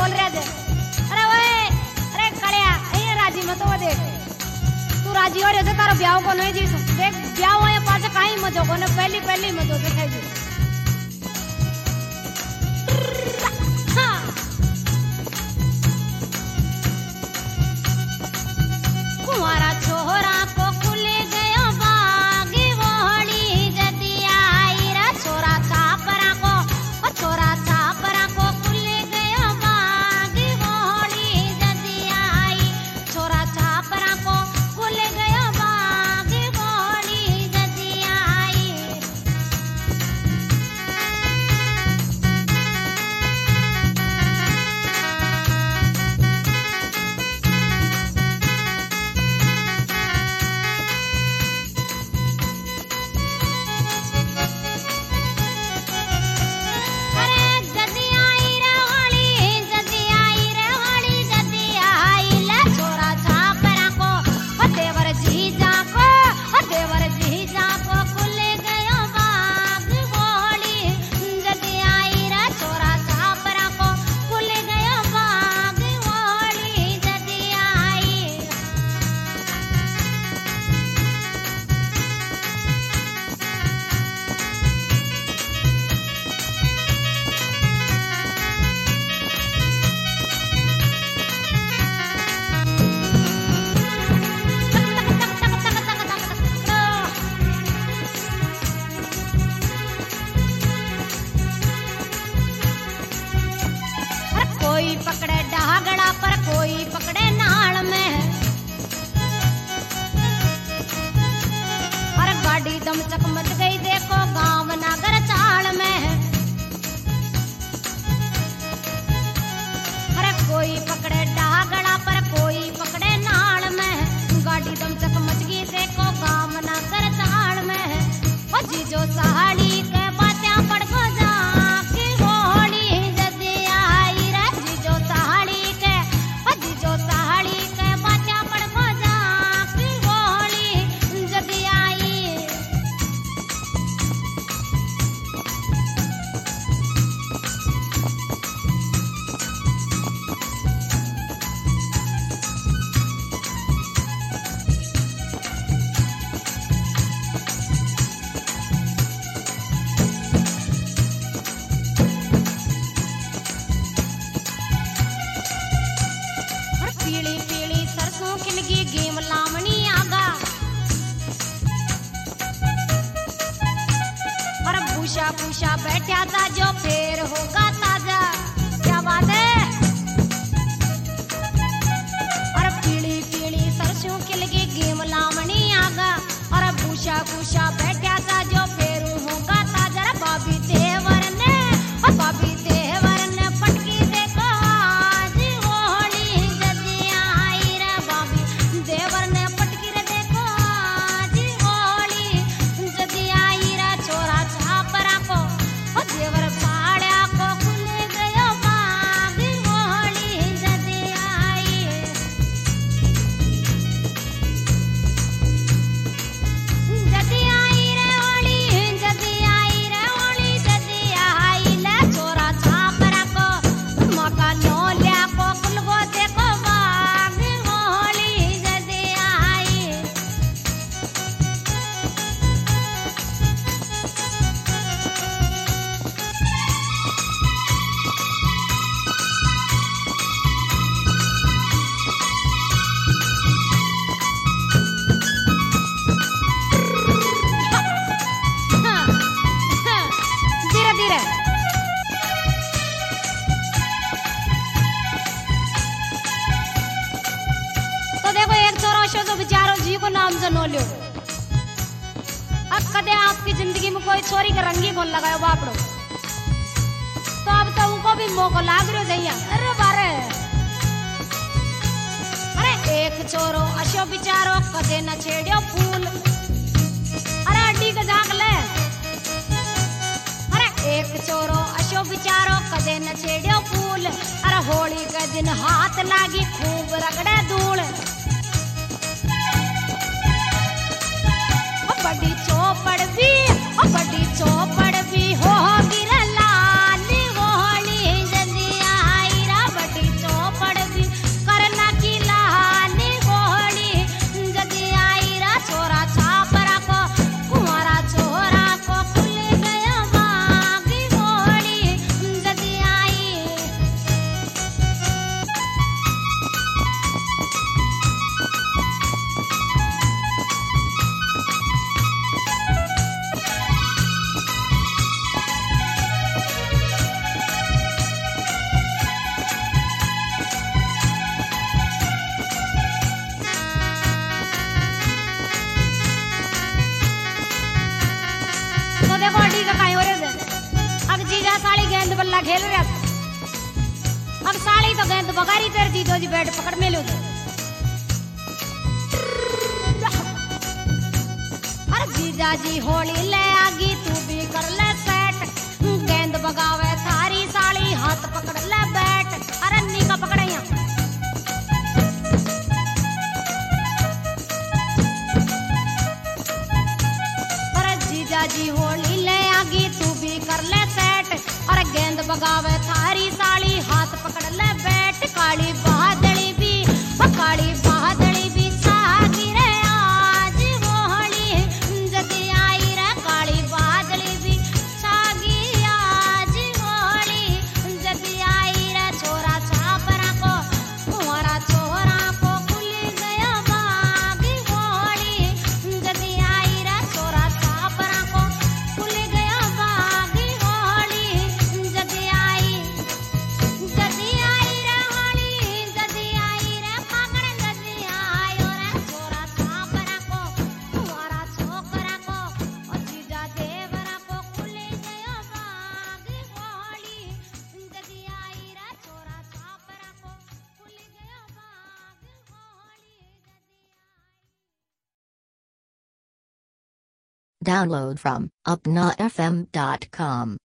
बोल रहे थे। अरे ओए, अरे कड़िया ये राजी मत हो देख, तू राजी हो रे तो तारो ब्याह को नहीं जी देख, ब्याह होए पाछे काई मजो को ने पहली मजो देखाई जी। कुंवारा छोरा को खुले गयो बागी वोहड़ी जदी आई रा, छोरा छापरा को खुले गयो बागी वोहड़ी जदी आई, छोरा छापरा को खुले गयो बागी वोहड़ी जदी आई। कोई पकड़े डागड़ा पर कोई पकड़े नाल में, और गाड़ी दमचक मच गई देखो गांव नगर चाल में। अरे कोई पकड़े डागड़ा पर कोई पकड़े नाल में, गाड़ी दमचक मच गई देखो गांव नगर चाल में। ओ जीजो साड़ी के बात्या पड़ को जा की होली जदी आई रे, जीजो साड़ी के बात्या पड़ को जा की होली जदी आई। और पीली पीली सरसों खिलगी गेम लावणी आगा, और भूषा भूषा बैठा था जो फेर होगा ताजा, क्या बात है। और पीली पीली सरसों खिलगी गेम लावणी आगा, और भूषा भूषा बैठा था जो फेर होगा ताजा। बाबी देवर ने पटकी देखो आज होली जदी आई रे, बाबी देवर ने पटकी रे देखो आज होली जदी आई रे। छोरा छापरा को देवर पाड़ा को खुले गयो बागी होली जदी आई। जदी आई रे होली जदी आई रे होली जदी आई ले, छोरा छापरा को मका लोल्या को कुलगो देखो बागी होली जदी आई। धीरे धीरे तो देखो, एक छोरा शो जो बेचारो जी को नाम जनो लियो। अब कदे आपकी जिंदगी में कोई छोरी के रंगी कौन लगायो बापड़ो, तो अब तो उनको भी मौको लाग रहो जइया। अरे बारे, अरे एक छोरो अशो बिचारो कदे न छेड़ियो फूल, अरे अड्डी के झांक ले। अरे एक छोरो अशो बिचारो कदे न छेड़ियो फूल, अरे होली के दिन हाथ लागी खूब रगड़े धूल। बड़ी चौपड़ भी हो गिर लाली होली जदी आई रा, बड़ी अब साली तो गेंद बगारी तेरे जीजो जी बैठ पकड़ में लो दे। अरे जीजा जी होली ले आगी तू भी कर ले सेट, गेंद बगावे थारी साली हाथ पकड़ ले बैठ। अरे नी का पकड़े यहाँ जी होली ले आगी तू भी कर ले सेट, और गेंद बगावे थारी साली हाथ पकड़ ले बैठ। काली बादली भी छागी रे आज होली जदी आई रे, काली बादली भी छागी आज होली जदी आई रे। छोरा छापरा को तुम्हारा छोरा को खुल गया बाग होली जदी आई रे। छोरा छापरा को खुल गया बाग होली जदी आई रे होली जदी आई रे। फागण जदी आयो रे छोरा छापरा को तुम्हारा छोकरा को और जीजा देवरा को खुल गया बाग होली जदी आई रे। छोरा छापरा को खुल गया बाग होली जदी आई। Download from upnafm.com.